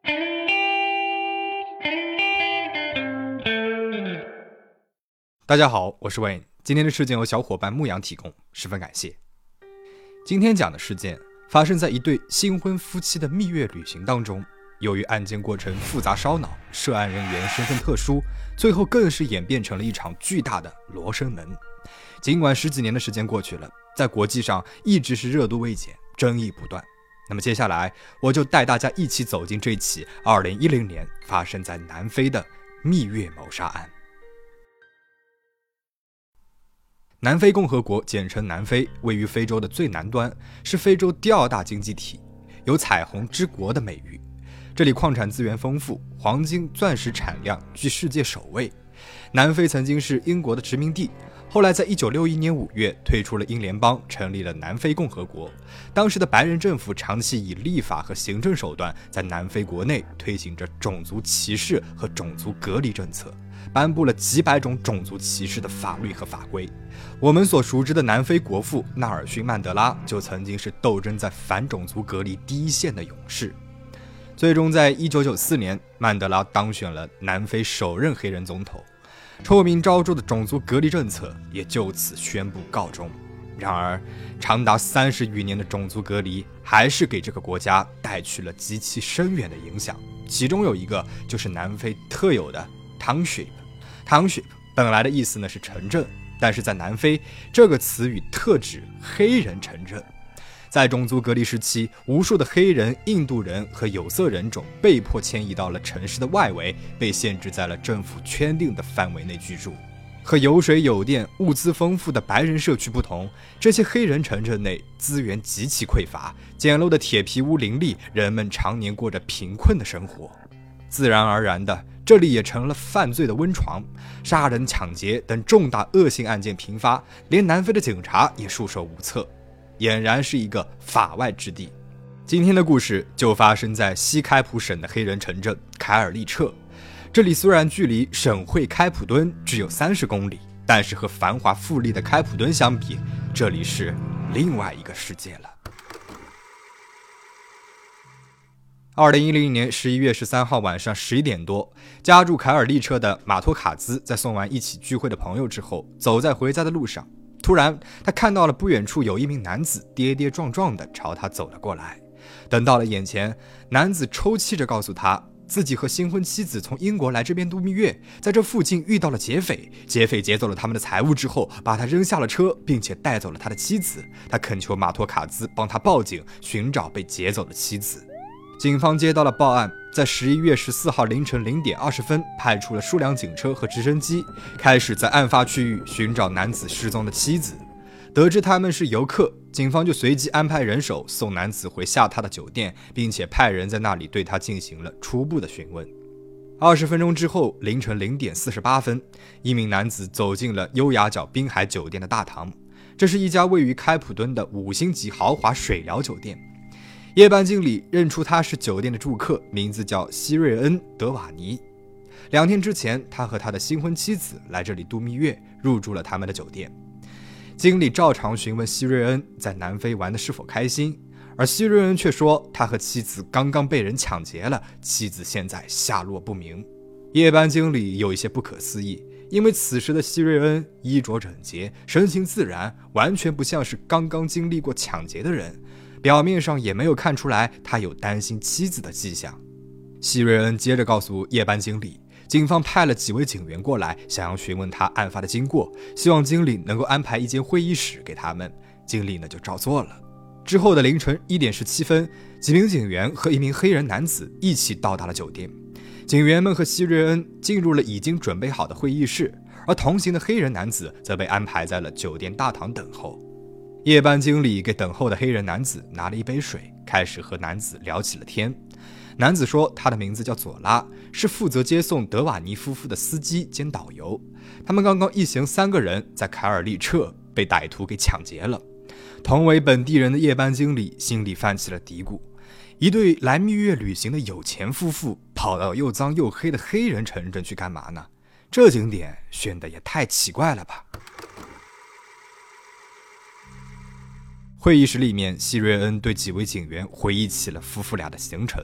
大家好，我是 Wayne， 今天的事件由小伙伴牧羊提供，十分感谢。今天讲的事件发生在一对新婚夫妻的蜜月旅行当中，由于案件过程复杂烧脑，涉案人员身份特殊，最后更是演变成了一场巨大的罗生门。尽管10几年的时间过去了，在国际上一直是热度未减，争议不断。那么接下来我就带大家一起走进这起2010年发生在南非的蜜月谋杀案。南非共和国简称南非，位于非洲的最南端，是非洲第2大经济体，有彩虹之国的美誉。这里矿产资源丰富，黄金、钻石产量居世界首位。南非曾经是英国的殖民地，后来在1961年5月退出了英联邦，成立了南非共和国。当时的白人政府长期以立法和行政手段在南非国内推行着种族歧视和种族隔离政策，颁布了几百种种族歧视的法律和法规。我们所熟知的南非国父纳尔逊·曼德拉就曾经是斗争在反种族隔离第一线的勇士。最终在1994年，曼德拉当选了南非首任黑人总统，臭名昭著的种族隔离政策也就此宣布告终。然而长达30余年的种族隔离还是给这个国家带去了极其深远的影响，其中有一个就是南非特有的 township 本来的意思呢是城镇，但是在南非这个词语特指黑人城镇。在种族隔离时期，无数的黑人、印度人和有色人种被迫迁移到了城市的外围，被限制在了政府圈定的范围内居住。和有水有电、物资丰富的白人社区不同，这些黑人城镇内资源极其匮乏，简陋的铁皮屋林立，人们常年过着贫困的生活。自然而然的，这里也成了犯罪的温床，杀人、抢劫等重大恶性案件频发，连南非的警察也束手无策，俨然是一个法外之地。今天的故事就发生在西开普省的黑人城镇凯尔利彻。这里虽然距离省会开普敦只有30公里，但是和繁华富丽的开普敦相比，这里是另外一个世界了。2010年11月13号晚上11点多，家住凯尔利彻的马托卡兹在送完一起聚会的朋友之后，走在回家的路上，突然他看到了不远处有一名男子跌跌撞撞地朝他走了过来。等到了眼前，男子抽泣着告诉他，自己和新婚妻子从英国来这边度蜜月，在这附近遇到了劫匪，劫匪劫走了他们的财物之后，把他扔下了车，并且带走了他的妻子。他恳求马托卡兹帮他报警，寻找被劫走的妻子。警方接到了报案，在11月14号凌晨0点20分派出了数辆警车和直升机，开始在案发区域寻找男子失踪的妻子。得知他们是游客，警方就随即安排人手送男子回下榻的酒店，并且派人在那里对他进行了初步的询问。20分钟之后，凌晨0点48分，一名男子走进了优雅角滨海酒店的大堂，这是一家位于开普敦的5星级豪华水疗酒店。夜班经理认出他是酒店的住客，名字叫希瑞恩·德瓦尼。2天之前，他和他的新婚妻子来这里度蜜月，入住了他们的酒店。经理照常询问希瑞恩在南非玩的是否开心，而希瑞恩却说他和妻子刚刚被人抢劫了，妻子现在下落不明。夜班经理有一些不可思议，因为此时的希瑞恩衣着整洁，神情自然，完全不像是刚刚经历过抢劫的人，表面上也没有看出来他有担心妻子的迹象。希瑞恩接着告诉夜班经理，警方派了几位警员过来，想要询问他案发的经过，希望经理能够安排一间会议室给他们。经理呢就照做了。之后的凌晨1点17分，几名警员和一名黑人男子一起到达了酒店。警员们和希瑞恩进入了已经准备好的会议室，而同行的黑人男子则被安排在了酒店大堂等候。夜班经理给等候的黑人男子拿了一杯水，开始和男子聊起了天。男子说他的名字叫佐拉，是负责接送德瓦尼夫妇的司机兼导游。他们刚刚一行3个人在凯尔利彻被歹徒给抢劫了。同为本地人的夜班经理心里泛起了嘀咕，一对来蜜月旅行的有钱夫妇跑到又脏又黑的黑人城镇去干嘛呢？这景点选的也太奇怪了吧。会议室里面，希瑞恩对几位警员回忆起了夫妇俩的行程。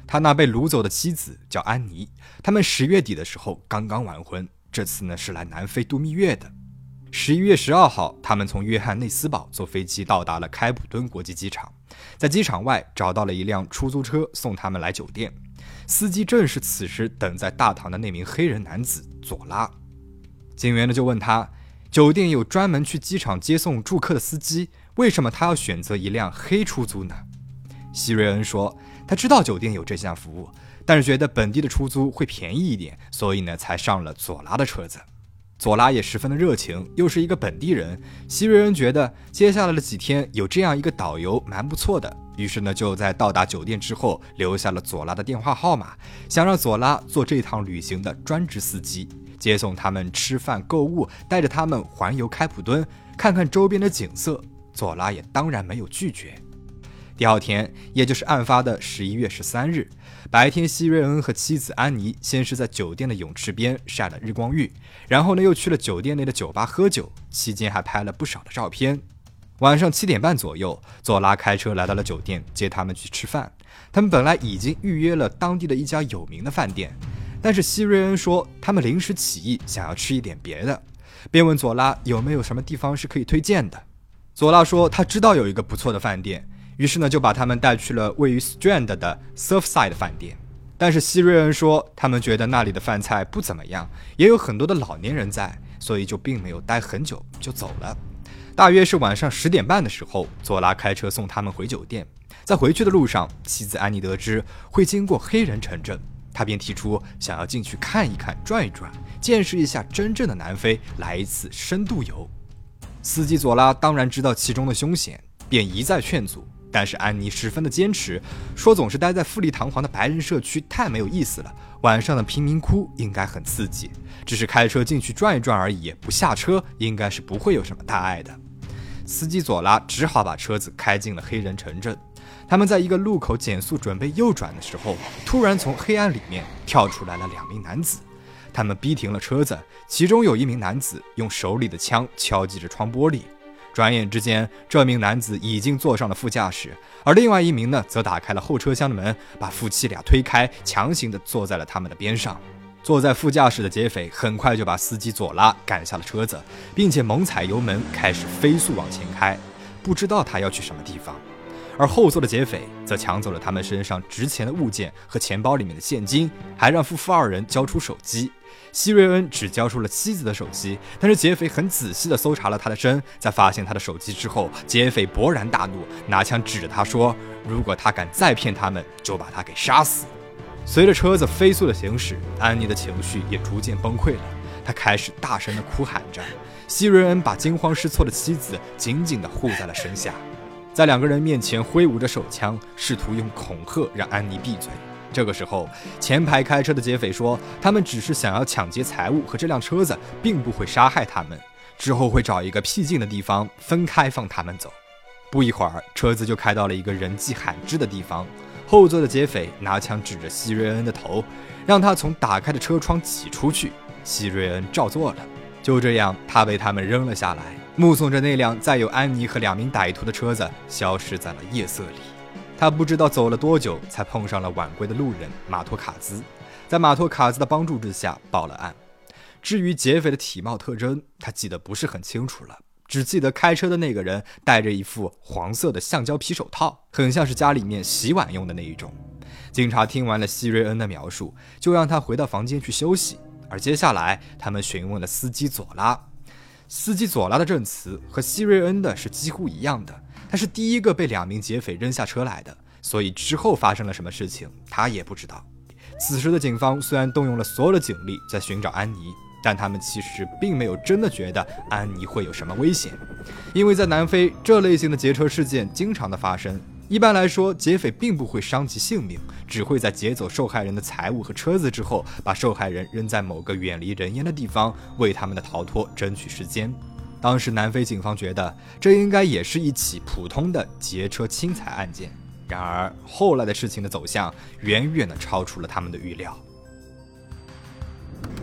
他那被掳走的妻子叫安妮，他们10月底的时候刚刚完婚，这次呢是来南非度蜜月的。11月12号，他们从约翰内斯堡坐飞机到达了开普敦国际机场，在机场外找到了一辆出租车送他们来酒店。司机正是此时等在大堂的那名黑人男子佐拉。警员呢就问他，酒店有专门去机场接送住客的司机，为什么他要选择一辆黑出租呢？希瑞恩说，他知道酒店有这项服务，但是觉得本地的出租会便宜一点，所以呢才上了佐拉的车子。佐拉也十分的热情，又是一个本地人，希瑞恩觉得接下来的几天有这样一个导游蛮不错的，于是呢就在到达酒店之后留下了佐拉的电话号码，想让佐拉做这趟旅行的专职司机，接送他们吃饭购物，带着他们环游开普敦，看看周边的景色。佐拉也当然没有拒绝。第二天，也就是案发的11月13日，白天希瑞恩和妻子安妮先是在酒店的泳池边晒了日光浴，然后呢又去了酒店内的酒吧喝酒，期间还拍了不少的照片。晚上7点半左右，佐拉开车来到了酒店接他们去吃饭。他们本来已经预约了当地的一家有名的饭店，但是希瑞恩说他们临时起意想要吃一点别的，便问佐拉有没有什么地方是可以推荐的。佐拉说他知道有一个不错的饭店，于是呢就把他们带去了位于 Strand 的 Surfside 饭店。但是希瑞恩说他们觉得那里的饭菜不怎么样，也有很多的老年人在，所以就并没有待很久就走了。大约是晚上10点半的时候，佐拉开车送他们回酒店。在回去的路上，妻子安妮得知会经过黑人城镇，她便提出想要进去看一看转一转，见识一下真正的南非，来一次深度游。司机佐拉当然知道其中的凶险，便一再劝阻，但是安妮十分的坚持，说总是待在富丽堂皇的白人社区太没有意思了，晚上的贫民窟应该很刺激，只是开车进去转一转而已，不下车应该是不会有什么大碍的。司机佐拉只好把车子开进了黑人城镇。他们在一个路口减速准备右转的时候，突然从黑暗里面跳出来了2名男子，他们逼停了车子，其中有一名男子用手里的枪敲击着窗玻璃。转眼之间，这名男子已经坐上了副驾驶，而另外一名呢，则打开了后车厢的门，把夫妻俩推开，强行地坐在了他们的边上。坐在副驾驶的劫匪很快就把司机佐拉赶下了车子，并且猛踩油门开始飞速往前开，不知道他要去什么地方。而后座的劫匪则抢走了他们身上值钱的物件和钱包里面的现金，还让夫妇2人交出手机。希瑞恩只交出了妻子的手机，但是劫匪很仔细地搜查了他的身，在发现他的手机之后，劫匪勃然大怒，拿枪指着他说，如果他敢再骗他们，就把他给杀死。随着车子飞速的行驶，安妮的情绪也逐渐崩溃了，她开始大声地哭喊着。希瑞恩把惊慌失措的妻子紧紧地护在了身下，在2个人面前挥舞着手枪，试图用恐吓让安妮闭嘴。这个时候，前排开车的劫匪说，他们只是想要抢劫财物和这辆车子，并不会杀害他们，之后会找一个僻静的地方分开放他们走。不一会儿，车子就开到了一个人迹罕至的地方，后座的劫匪拿枪指着希瑞恩的头，让他从打开的车窗挤出去。希瑞恩照做了，就这样，他被他们扔了下来，目送着那辆载有安妮和2名歹徒的车子消失在了夜色里。他不知道走了多久，才碰上了晚归的路人马托卡兹，在马托卡兹的帮助之下报了案。至于劫匪的体貌特征，他记得不是很清楚了，只记得开车的那个人戴着一副黄色的橡胶皮手套，很像是家里面洗碗用的那一种。警察听完了希瑞恩的描述，就让他回到房间去休息。而接下来，他们询问了司机佐拉。司机佐拉的证词和希瑞恩的是几乎一样的，他是第一个被2名劫匪扔下车来的，所以之后发生了什么事情，他也不知道。此时的警方虽然动用了所有的警力在寻找安妮，但他们其实并没有真的觉得安妮会有什么危险，因为在南非这类型的劫车事件经常的发生。一般来说，劫匪并不会伤及性命，只会在劫走受害人的财物和车子之后，把受害人扔在某个远离人烟的地方，为他们的逃脱争取时间。当时南非警方觉得这应该也是一起普通的劫车侵财案件，然而后来的事情的走向远远的超出了他们的预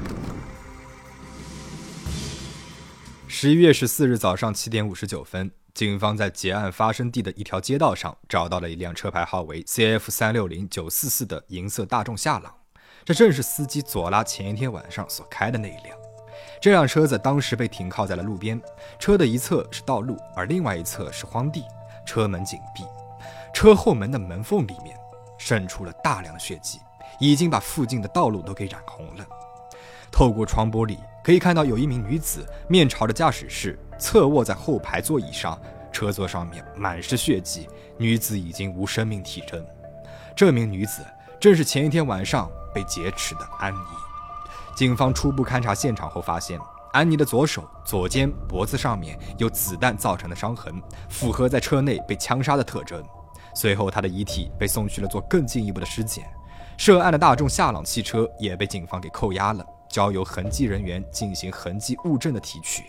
料。11月14日早上7点59分， 警方在劫案发生地的一条街道上找到了一辆车牌号为 CF360944 的银色大众夏朗，这正是司机佐拉前一天晚上所开的那一辆。这辆车子当时被停靠在了路边，车的一侧是道路，而另外一侧是荒地，车门紧闭，车后门的门缝里面渗出了大量血迹，已经把附近的道路都给染红了。透过窗玻璃可以看到有一名女子面朝着驾驶室，侧卧在后排座椅上，车座上面满是血迹，女子已经无生命体征。这名女子正是前一天晚上被劫持的安妮。警方初步勘察现场后发现，安妮的左手、左肩、脖子上面有子弹造成的伤痕，符合在车内被枪杀的特征。随后她的遗体被送去了做更进一步的尸检。涉案的大众夏朗汽车也被警方给扣押了，交由痕迹人员进行痕迹物证的提取。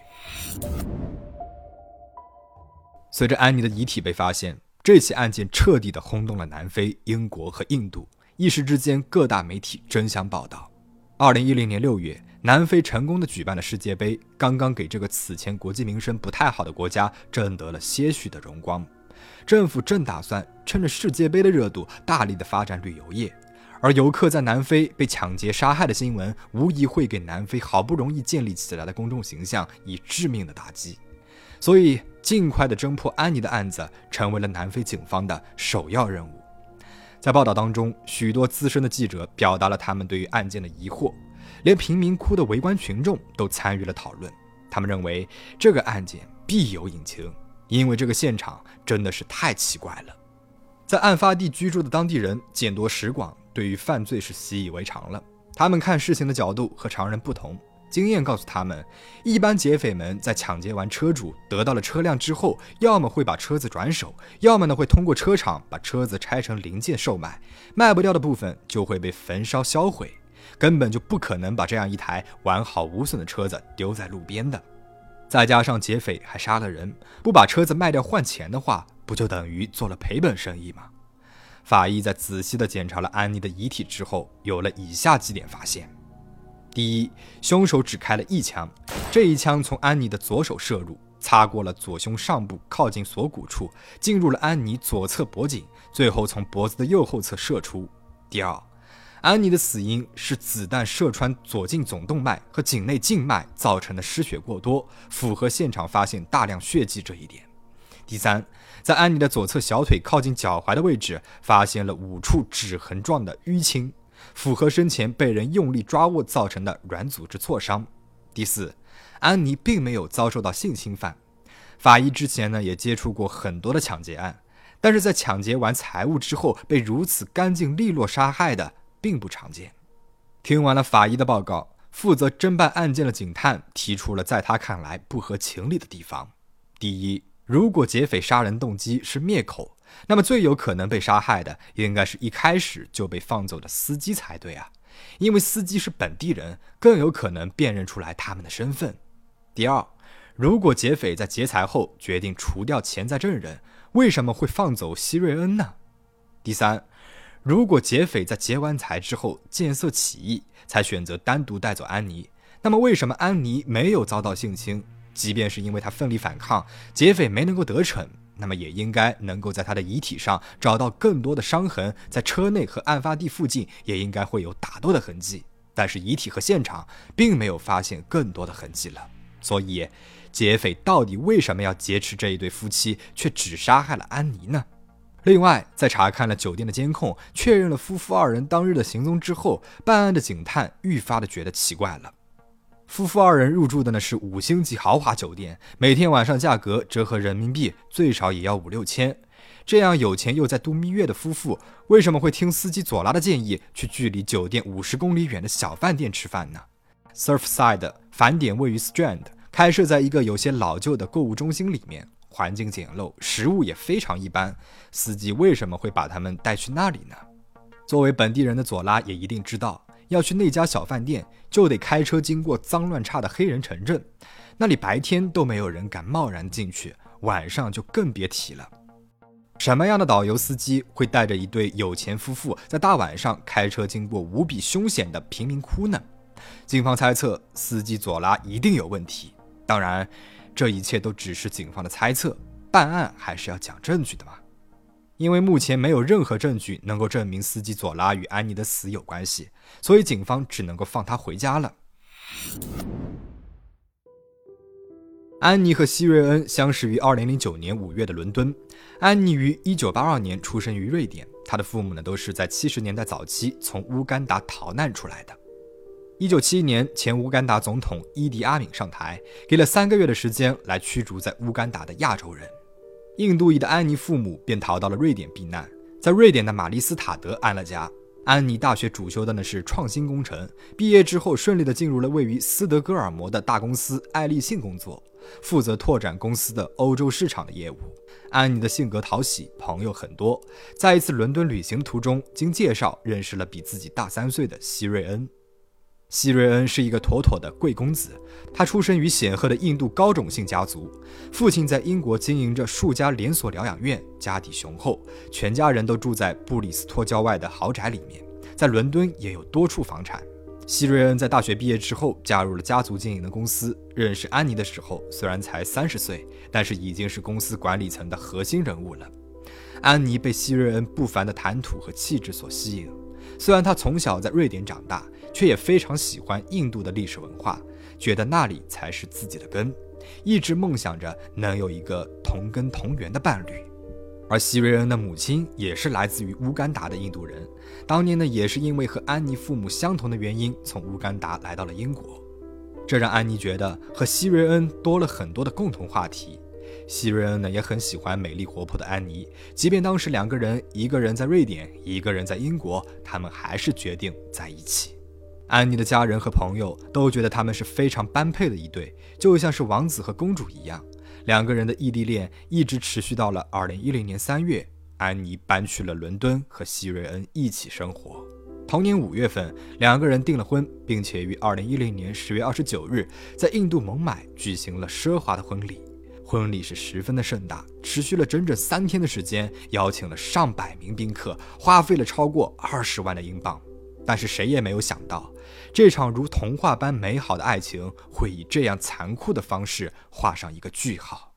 随着安妮的遗体被发现，这起案件彻底地轰动了南非、英国和印度，一时之间各大媒体争相报道。2010年6月，南非成功地举办了世界杯，刚刚给这个此前国际名声不太好的国家挣得了些许的荣光。政府正打算趁着世界杯的热度大力地发展旅游业，而游客在南非被抢劫杀害的新闻无疑会给南非好不容易建立起来的公众形象以致命的打击。所以尽快地侦破安妮的案子成为了南非警方的首要任务。在报道当中，许多资深的记者表达了他们对于案件的疑惑，连贫民窟的围观群众都参与了讨论。他们认为这个案件必有隐情，因为这个现场真的是太奇怪了。在案发地居住的当地人见多识广，对于犯罪是习以为常了。他们看事情的角度和常人不同，经验告诉他们，一般劫匪们在抢劫完车主得到了车辆之后，要么会把车子转手，要么呢会通过车厂把车子拆成零件售卖，卖不掉的部分就会被焚烧销毁，根本就不可能把这样一台完好无损的车子丢在路边的。再加上劫匪还杀了人，不把车子卖掉换钱的话，不就等于做了赔本生意吗？法医在仔细地检查了安妮的遗体之后，有了以下几点发现。第一，凶手只开了一枪，这一枪从安妮的左手射入，擦过了左胸上部靠近锁骨处，进入了安妮左侧脖颈，最后从脖子的右后侧射出。第二，安妮的死因是子弹射穿左颈总动脉和颈内静脉造成的失血过多，符合现场发现大量血迹这一点。第三，在安妮的左侧小腿靠近脚踝的位置发现了5处指痕状的淤青，符合生前被人用力抓握造成的软组织挫伤。第四，安妮并没有遭受到性侵犯。法医之前呢也接触过很多的抢劫案，但是在抢劫完财物之后被如此干净利落杀害的并不常见。听完了法医的报告，负责侦办案件的警探提出了在他看来不合情理的地方。第一，如果劫匪杀人动机是灭口，那么最有可能被杀害的应该是一开始就被放走的司机才对啊，因为司机是本地人，更有可能辨认出来他们的身份。第二，如果劫匪在劫财后决定除掉潜在证人，为什么会放走希瑞恩呢？第三，如果劫匪在劫完财之后见色起意，才选择单独带走安妮，那么为什么安妮没有遭到性侵？即便是因为他奋力反抗，劫匪没能够得逞，那么也应该能够在他的遗体上找到更多的伤痕，在车内和案发地附近也应该会有打斗的痕迹，但是遗体和现场并没有发现更多的痕迹了。所以劫匪到底为什么要劫持这一对夫妻，却只杀害了安妮呢？另外，在查看了酒店的监控，确认了夫妇二人当日的行踪之后，办案的警探愈发的觉得奇怪了。夫妇二人入住的呢是5星级豪华酒店，每天晚上价格折合人民币最少也要5-6千。这样有钱又在度蜜月的夫妇，为什么会听司机佐拉的建议，去距离酒店50公里远的小饭店吃饭呢？ Surfside 返点位于 Strand， 开设在一个有些老旧的购物中心里面，环境简陋，食物也非常一般，司机为什么会把他们带去那里呢？作为本地人的佐拉也一定知道，要去那家小饭店就得开车经过脏乱差的黑人城镇，那里白天都没有人敢贸然进去，晚上就更别提了。什么样的导游司机会带着一对有钱夫妇在大晚上开车经过无比凶险的贫民窟呢？警方猜测司机佐拉一定有问题，当然这一切都只是警方的猜测， 办案还是要讲证据的嘛。因为目前没有任何证据能够证明司机佐拉与安妮的死有关系，所以警方只能够放他回家了。安妮和希瑞恩相识于2009年5月的伦敦。安妮于1982年出生于瑞典，她的父母呢都是在70年代早期从乌干达逃难出来的。1971年，前乌干达总统伊迪阿敏上台，给了3个月的时间来驱逐在乌干达的亚洲人。印度裔的安妮父母便逃到了瑞典避难，在瑞典的马利斯塔德安了家。安妮大学主修的是创新工程，毕业之后顺利地进入了位于斯德哥尔摩的大公司爱立信工作，负责拓展公司的欧洲市场的业务。安妮的性格讨喜，朋友很多，在一次伦敦旅行途中，经介绍认识了比自己大3岁的希瑞恩。希瑞恩是一个妥妥的贵公子，他出生于显赫的印度高种姓家族，父亲在英国经营着数家连锁疗养院，家底雄厚，全家人都住在布里斯托郊外的豪宅里面，在伦敦也有多处房产。希瑞恩在大学毕业之后加入了家族经营的公司，认识安妮的时候虽然才30岁，但是已经是公司管理层的核心人物了。安妮被希瑞恩不凡的谈吐和气质所吸引，虽然她从小在瑞典长大，却也非常喜欢印度的历史文化，觉得那里才是自己的根，一直梦想着能有一个同根同源的伴侣。而希瑞恩的母亲也是来自于乌干达的印度人，当年呢也是因为和安妮父母相同的原因，从乌干达来到了英国。这让安妮觉得和希瑞恩多了很多的共同话题。希瑞恩呢也很喜欢美丽活泼的安妮，即便当时2个人，一个人在瑞典，一个人在英国，他们还是决定在一起。安妮的家人和朋友都觉得他们是非常般配的一对，就像是王子和公主一样。2个人的异地恋一直持续到了2010年3月，安妮搬去了伦敦，和希瑞恩一起生活。同年5月份，2个人订了婚，并且于2010年10月29日在印度孟买举行了奢华的婚礼。婚礼是十分的盛大，持续了整整3天的时间，邀请了上百名宾客，花费了超过20万的英镑。但是谁也没有想到，这场如童话般美好的爱情会以这样残酷的方式画上一个句号。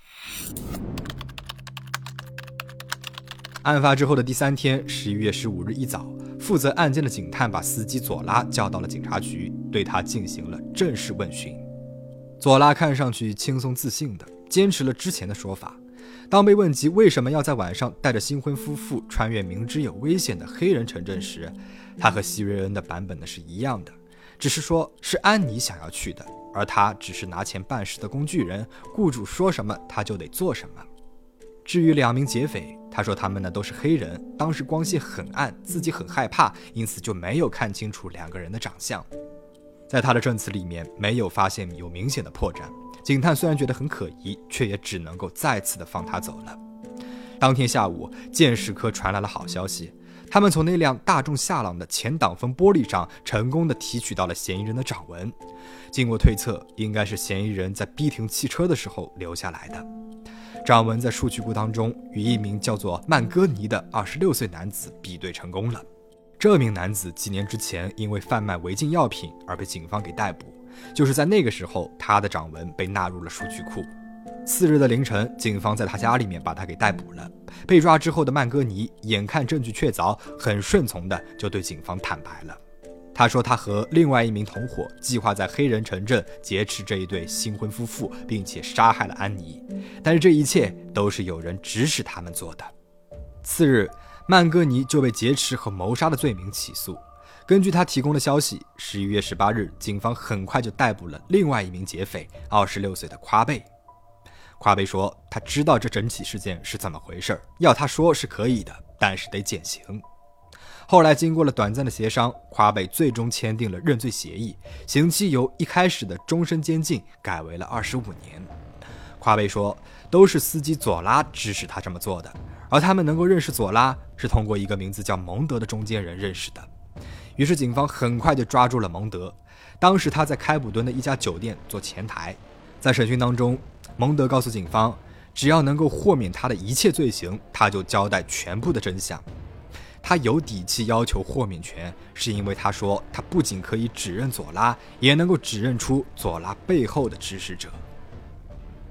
案发之后的第3天，11月15日一早，负责案件的警探把司机佐拉叫到了警察局，对他进行了正式问询。佐拉看上去轻松自信的，坚持了之前的说法。当被问及为什么要在晚上带着新婚夫妇穿越明知有危险的黑人城镇时，他和希瑞恩的版本是一样的，只是说是安妮想要去的，而他只是拿钱办事的工具人，雇主说什么他就得做什么。至于2名劫匪，他说他们都是黑人，当时光线很暗，自己很害怕，因此就没有看清楚2个人的长相。在他的证词里面没有发现有明显的破绽，警探虽然觉得很可疑，却也只能够再次的放他走了。当天下午，鉴识科传来了好消息，他们从那辆大众夏朗的前挡风玻璃上成功的提取到了嫌疑人的掌纹。经过推测，应该是嫌疑人在逼停汽车的时候留下来的。掌纹在数据库当中与一名叫做曼戈尼的26岁男子比对成功了。这名男子几年之前因为贩卖违禁药品而被警方给逮捕，就是在那个时候，他的掌纹被纳入了数据库。4日的凌晨，警方在他家里面把他给逮捕了。被抓之后的曼戈尼眼看证据确凿，很顺从的就对警方坦白了。他说他和另外一名同伙计划在黑人城镇劫持这一对新婚夫妇，并且杀害了安妮，但是这一切都是有人指使他们做的。次日，曼戈尼就被劫持和谋杀的罪名起诉。根据他提供的消息，11月18日，警方很快就逮捕了另外一名劫匪，26岁的夸贝。夸贝说他知道这整起事件是怎么回事，要他说是可以的，但是得减刑。后来经过了短暂的协商，夸贝最终签订了认罪协议，刑期由一开始的终身监禁改为了25年。夸贝说都是司机佐拉指使他这么做的，而他们能够认识佐拉是通过一个名字叫蒙德的中间人认识的。于是警方很快就抓住了蒙德，当时他在开普敦的一家酒店做前台。在审讯当中，蒙德告诉警方，只要能够豁免他的一切罪行，他就交代全部的真相。他有底气要求豁免权，是因为他说他不仅可以指认佐拉，也能够指认出佐拉背后的指使者。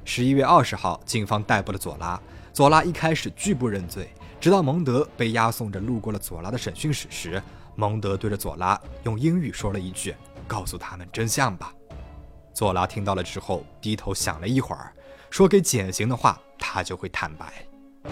11月20号，警方逮捕了佐拉。佐拉一开始拒不认罪，直到蒙德被押送着路过了佐拉的审讯室时，蒙德对着佐拉用英语说了一句：“告诉他们真相吧。”佐拉听到了之后，低头想了一会儿，说给减刑的话，他就会坦白。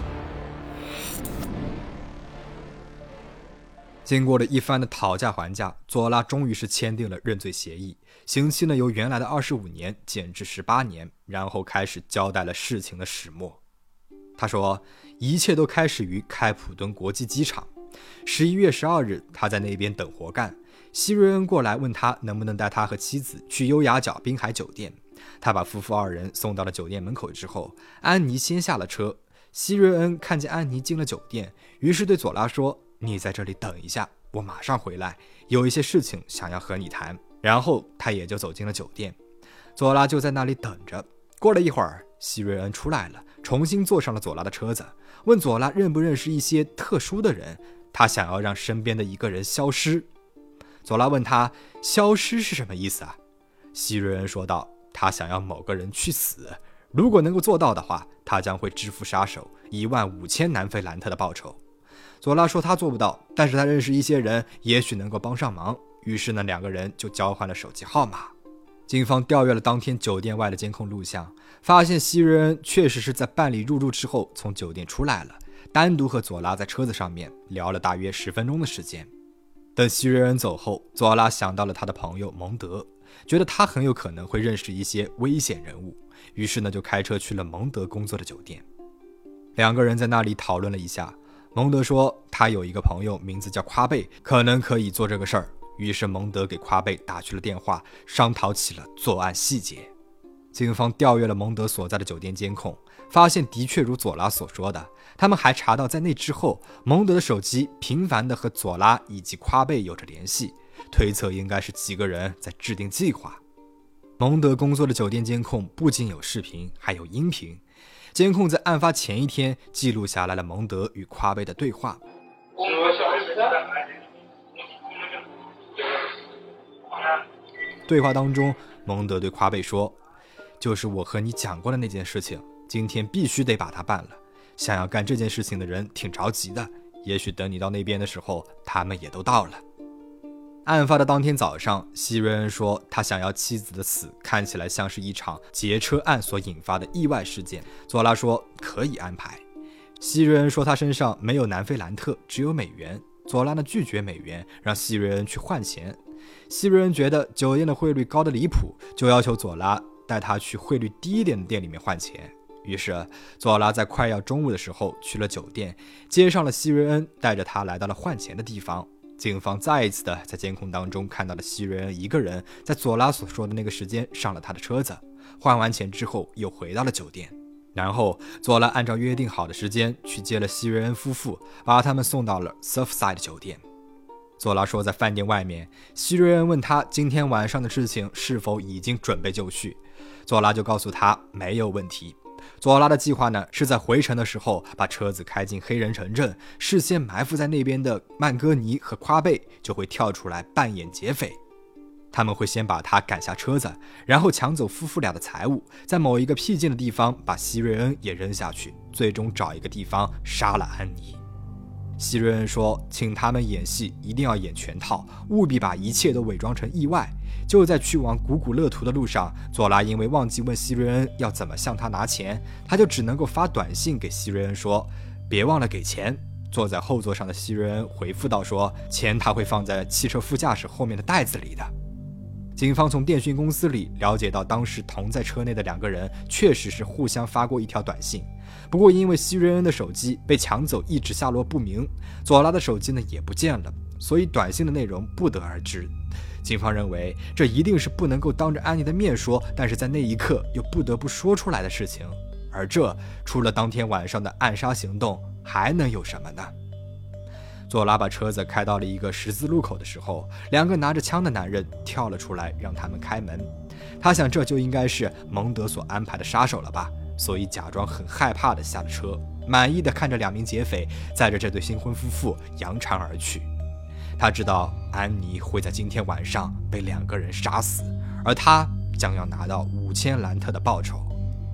经过了一番的讨价还价，佐拉终于是签订了认罪协议，刑期呢由原来的25年减至18年，然后开始交代了事情的始末。他说，一切都开始于开普敦国际机场。11月12日，他在那边等活干，希瑞恩过来问他能不能带他和妻子去优雅角滨海酒店。他把夫妇二人送到了酒店门口之后，安妮先下了车。希瑞恩看见安妮进了酒店，于是对佐拉说，你在这里等一下，我马上回来，有一些事情想要和你谈。然后他也就走进了酒店，佐拉就在那里等着。过了一会儿，希瑞恩出来了，重新坐上了佐拉的车子，问佐拉认不认识一些特殊的人，他想要让身边的一个人消失。佐拉问他，消失是什么意思啊？希瑞恩说道，他想要某个人去死，如果能够做到的话，他将会支付杀手15000南非兰特的报酬。佐拉说他做不到，但是他认识一些人，也许能够帮上忙。于是呢，两个人就交换了手机号码。警方调阅了当天酒店外的监控录像，发现希瑞恩确实是在办理入住之后从酒店出来了，单独和佐拉在车子上面聊了大约10分钟的时间。等希瑞恩走后，佐拉想到了他的朋友蒙德，觉得他很有可能会认识一些危险人物，于是呢就开车去了蒙德工作的酒店。两个人在那里讨论了一下，蒙德说他有一个朋友名字叫夸贝，可能可以做这个事儿。于是蒙德给夸贝打去了电话，商讨起了作案细节。警方调阅了蒙德所在的酒店监控，发现的确如佐拉所说的，他们还查到在那之后，蒙德的手机频繁地和佐拉以及夸贝有着联系，推测应该是几个人在制定计划。蒙德工作的酒店监控不仅有视频，还有音频。监控在案发前一天记录下来了蒙德与夸贝的对话。对话当中，蒙德对夸贝说，就是我和你讲过的那件事情，今天必须得把它办了。想要干这件事情的人挺着急的，也许等你到那边的时候，他们也都到了。案发的当天早上，希瑞恩说他想要妻子的死看起来像是一场劫车案所引发的意外事件。佐拉说可以安排。希瑞恩说他身上没有南非兰特，只有美元。佐拉呢拒绝美元，让希瑞恩去换钱。希瑞恩觉得酒店的汇率高得离谱，就要求佐拉带他去汇率低一点的店里面换钱。于是佐拉在快要中午的时候去了酒店，接上了希瑞恩，带着他来到了换钱的地方。警方再一次的在监控当中看到了希瑞恩一个人在佐拉所说的那个时间上了他的车子，换完钱之后又回到了酒店。然后佐拉按照约定好的时间去接了希瑞恩夫妇，把他们送到了 Surfside 酒店。佐拉说在饭店外面，希瑞恩问他今天晚上的事情是否已经准备就绪，佐拉就告诉他没有问题。佐拉的计划呢，是在回程的时候把车子开进黑人城镇，事先埋伏在那边的曼戈尼和夸贝就会跳出来扮演劫匪。他们会先把他赶下车子，然后抢走夫妇俩的财物，在某一个僻静的地方把希瑞恩也扔下去，最终找一个地方杀了安妮。希瑞恩说请他们演戏一定要演全套，务必把一切都伪装成意外。就在去往古古勒图的路上，佐拉因为忘记问希瑞恩要怎么向他拿钱，他就只能够发短信给希瑞恩说别忘了给钱。坐在后座上的希瑞恩回复到说钱他会放在汽车副驾驶后面的袋子里的。警方从电讯公司里了解到，当时同在车内的两个人确实是互相发过一条短信，不过因为希瑞恩的手机被抢走一直下落不明，佐拉的手机呢也不见了，所以短信的内容不得而知。警方认为这一定是不能够当着安妮的面说，但是在那一刻又不得不说出来的事情，而这除了当天晚上的暗杀行动还能有什么呢？佐拉把车子开到了一个十字路口的时候，两个拿着枪的男人跳了出来让他们开门。他想这就应该是蒙德所安排的杀手了吧，所以假装很害怕的下了车，满意的看着两名劫匪载着这对新婚夫妇扬长而去。他知道安妮会在今天晚上被两个人杀死，而他将要拿到5000兰特的报酬。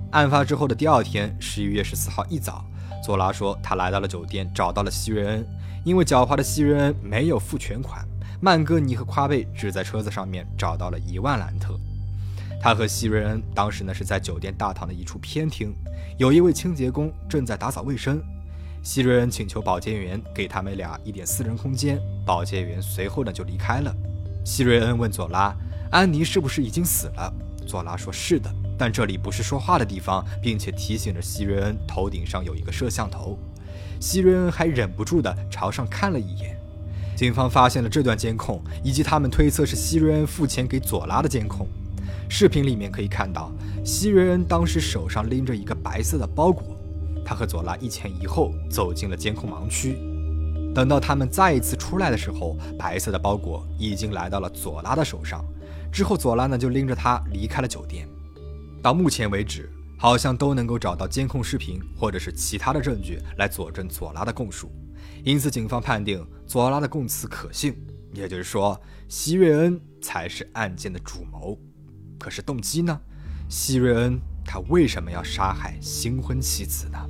案发之后的第二天，11月14号一早，佐拉说他来到了酒店，找到了希瑞恩。因为狡猾的希瑞恩没有付全款，曼戈尼和夸贝只在车子上面找到了1万兰特。他和希瑞恩当时是在酒店大堂的一处偏厅，有一位清洁工正在打扫卫生。希瑞恩请求保洁员给他们俩一点私人空间，保洁员随后就离开了。希瑞恩问佐拉，安妮是不是已经死了？佐拉说是的，但这里不是说话的地方，并且提醒着希瑞恩头顶上有一个摄像头。希瑞恩还忍不住地朝上看了一眼。警方发现了这段监控，以及他们推测是希瑞恩付钱给佐拉的监控。视频里面可以看到，希瑞恩当时手上拎着一个白色的包裹，他和佐拉一前一后走进了监控盲区。等到他们再一次出来的时候，白色的包裹已经来到了佐拉的手上。之后佐拉就拎着它离开了酒店。到目前为止，好像都能够找到监控视频或者是其他的证据来佐证佐拉的供述，因此警方判定佐拉的供词可信，也就是说希瑞恩才是案件的主谋。可是动机呢？希瑞恩他为什么要杀害新婚妻子呢？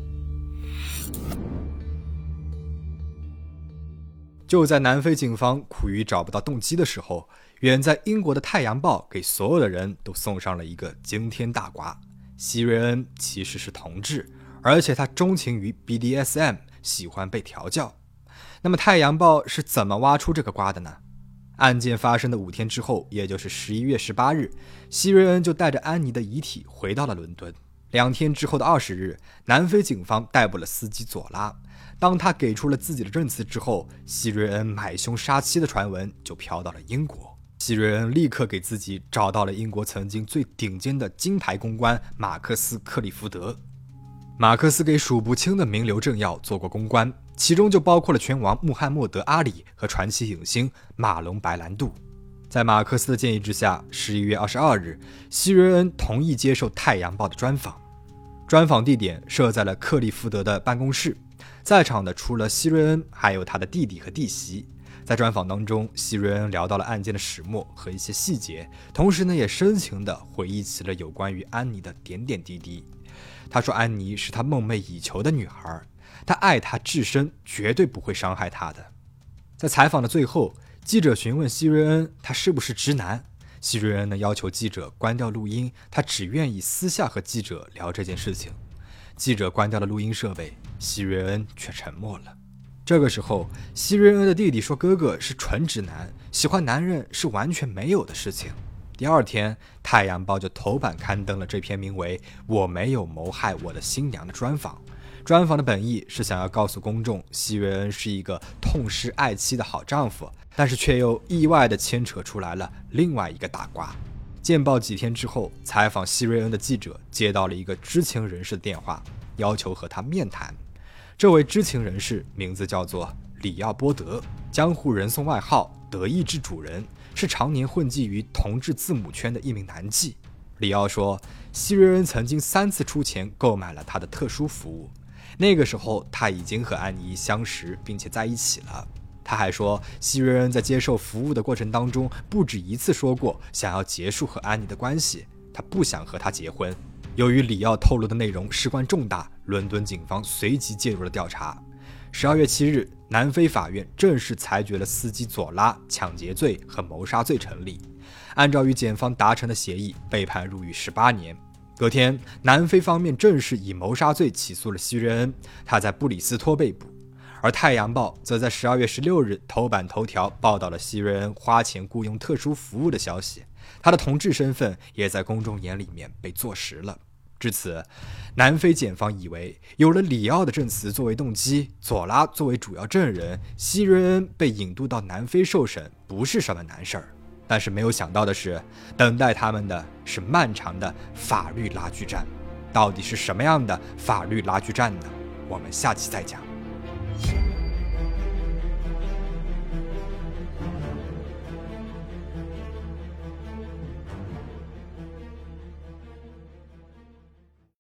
就在南非警方苦于找不到动机的时候，远在英国的《太阳报》给所有的人都送上了一个惊天大瓜：希瑞恩其实是同志，而且他钟情于 BDSM， 喜欢被调教。那么《太阳报》是怎么挖出这个瓜的呢？案件发生的5天之后，也就是11月18日，希瑞恩就带着安妮的遗体回到了伦敦。2天之后的20日，南非警方逮捕了司机佐拉。当他给出了自己的证词之后，希瑞恩买凶杀妻的传闻就飘到了英国。希瑞恩立刻给自己找到了英国曾经最顶尖的金牌公关马克思·克利福德。马克思给数不清的名流政要做过公关，其中就包括了拳王穆罕默德·阿里和传奇影星马龙·白兰度。在马克思的建议之下，11月22日，希瑞恩同意接受《太阳报》的专访。专访地点设在了克利福德的办公室，在场的除了希瑞恩，还有他的弟弟和弟媳。在专访当中，希瑞恩聊到了案件的始末和一些细节，同时也深情地回忆起了有关于安妮的点点滴滴。他说安妮是他梦寐以求的女孩，他爱她至深，绝对不会伤害她的。在采访的最后，记者询问希瑞恩他是不是直男，希瑞恩要求记者关掉录音，他只愿意私下和记者聊这件事情。记者关掉了录音设备，希瑞恩却沉默了。这个时候，希瑞恩的弟弟说哥哥是纯直男，喜欢男人是完全没有的事情。第二天，《太阳报》就头版刊登了这篇名为《我没有谋害我的新娘》的专访。专访的本意是想要告诉公众，希瑞恩是一个痛失爱妻的好丈夫，但是却又意外地牵扯出来了另外一个大瓜。见报几天之后，采访希瑞恩的记者接到了一个知情人士的电话，要求和他面谈。这位知情人士名字叫做里奥波德，江湖人送外号德意志主人，是常年混迹于同志字母圈的一名男妓。里奥说，希瑞恩曾经3次出钱购买了他的特殊服务，那个时候他已经和安妮相识并且在一起了。他还说，希瑞恩在接受服务的过程当中不止1次说过想要结束和安妮的关系，他不想和她结婚。由于里奥透露的内容事关重大，伦敦警方随即介入了调查。12月7日，南非法院正式裁决了司机佐拉抢劫罪和谋杀罪成立。按照与检方达成的协议，被判入狱18年。隔天，南非方面正式以谋杀罪起诉了希瑞恩，他在布里斯托被捕。而《太阳报》则在12月16日头版头条报道了希瑞恩花钱雇佣特殊服务的消息，他的同志身份也在公众眼里面被坐实了。至此，南非检方以为有了里奥的证词作为动机，佐拉作为主要证人，希瑞恩被引渡到南非受审不是什么难事儿。但是没有想到的是，等待他们的是漫长的法律拉锯战。到底是什么样的法律拉锯战呢？我们下期再讲。